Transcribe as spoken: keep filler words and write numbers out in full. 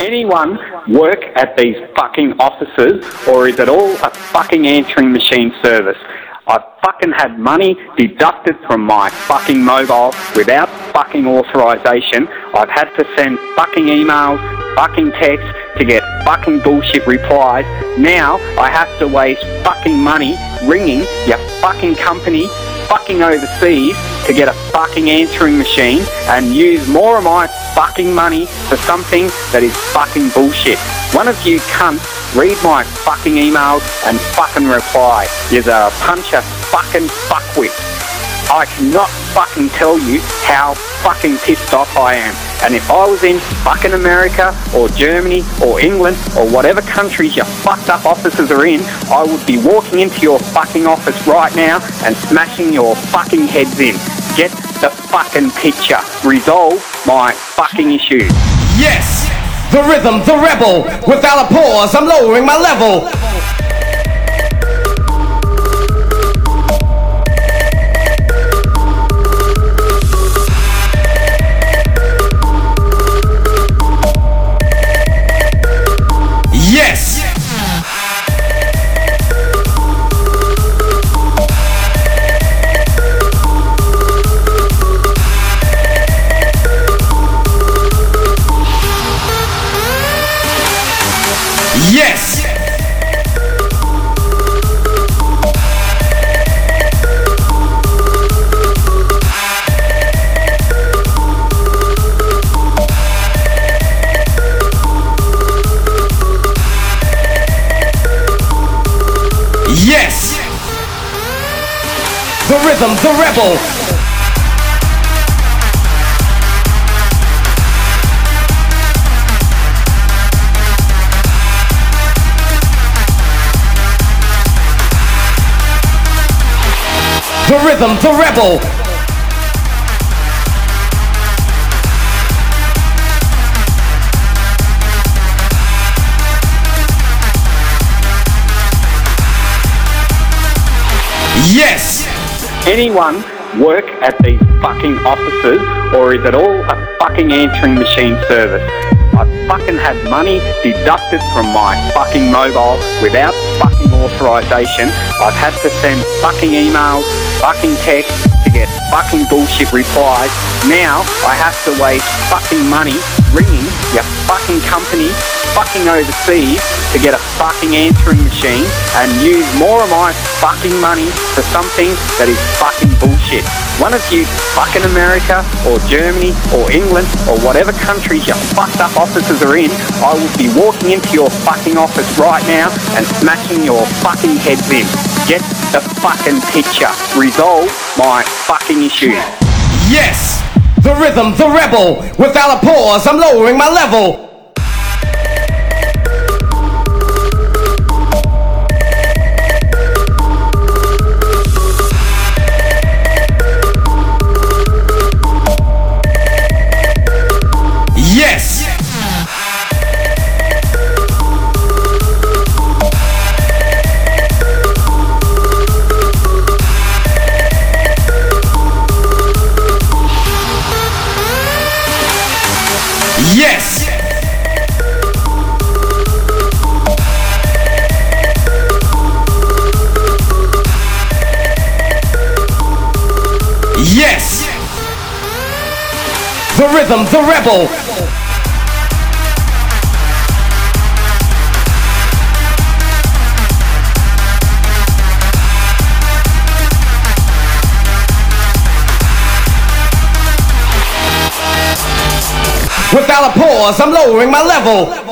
anyone work at these fucking offices, or is it all a fucking answering machine service? I've fucking had money deducted from my fucking mobile without fucking authorization. I've had to send fucking emails, fucking texts to get fucking bullshit replies. Now I have to waste fucking money ringing your fucking company fucking overseas to get a fucking answering machine and use more of my fucking money for something that is fucking bullshit. One of you cunts read my fucking emails and fucking reply. You're a bunch of fucking fuckwits. I cannot fucking tell you how fucking pissed off I am. And if I was in fucking America or Germany or England or whatever countries your fucked up offices are in, I would be walking into your fucking office right now and smashing your fucking heads in. Get the fucking picture. Resolve my fucking issues. Yes! The rhythm, the rebel. Without a pause, I'm lowering my level. Yes! Yes! Yes! The rhythm, the rebel. The rhythm, the rebel. Yes! Anyone work at these fucking offices, or is it all a fucking answering machine service? I've fucking had money deducted from my fucking mobile without fucking authorization. I've had to send fucking emails, fucking texts to get fucking bullshit replies. Now I have to waste fucking money ringing your fucking company fucking overseas to get a fucking answering machine and use more of my fucking money for something that is fucking bullshit. One of you fucking America or Germany or England or whatever countries your fucked up offices are in, I will be walking into your fucking office right now and smashing your fucking heads in. Get the fucking picture. Resolve my fucking issues. Yes! The rhythm, the rebel. Without a pause, I'm lowering my level. Yes! Yes! Yes! The rhythm, the rebel. Without a pause, I'm lowering my level.